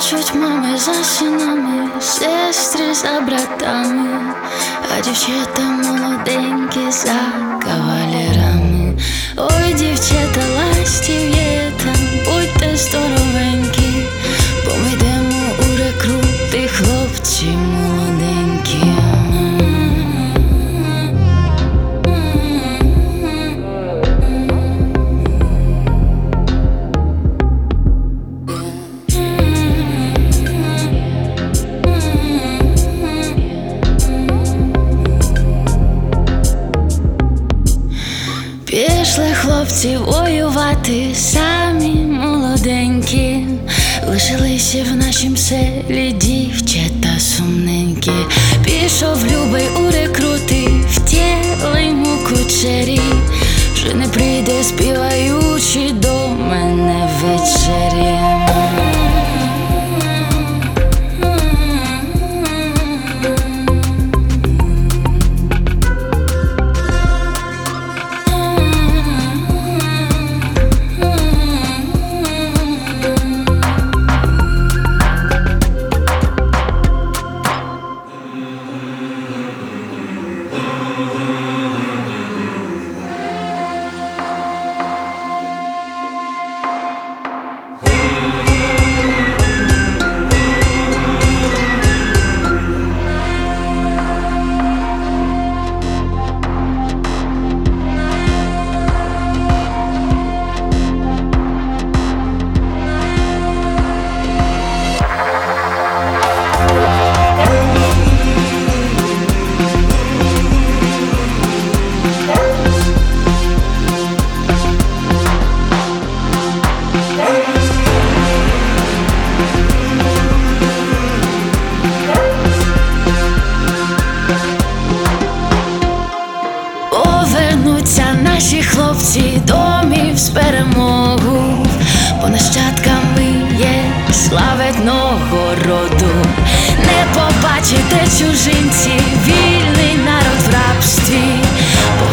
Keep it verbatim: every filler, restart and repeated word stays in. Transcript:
Плачуть мами за синами, сестри за братами, а дівчата молоденькі за кавалерами. Ой, дівчата ластів'єта, будьте здоровенькі, бо ми йдемо у рекрути, хлопці молоденькі. Пішли хлопці воювати, самі молоденькі, лишилися в нашім селі дівчата сумненькі. Пішов любий у рекрути, втіли йому кучері, вже не прийде співаючи до мене ввечері. Повернуться наші хлопці домів з перемогу, бо нащадками є славетного роду. Не побачите чужинці, вільний народ в рабстві,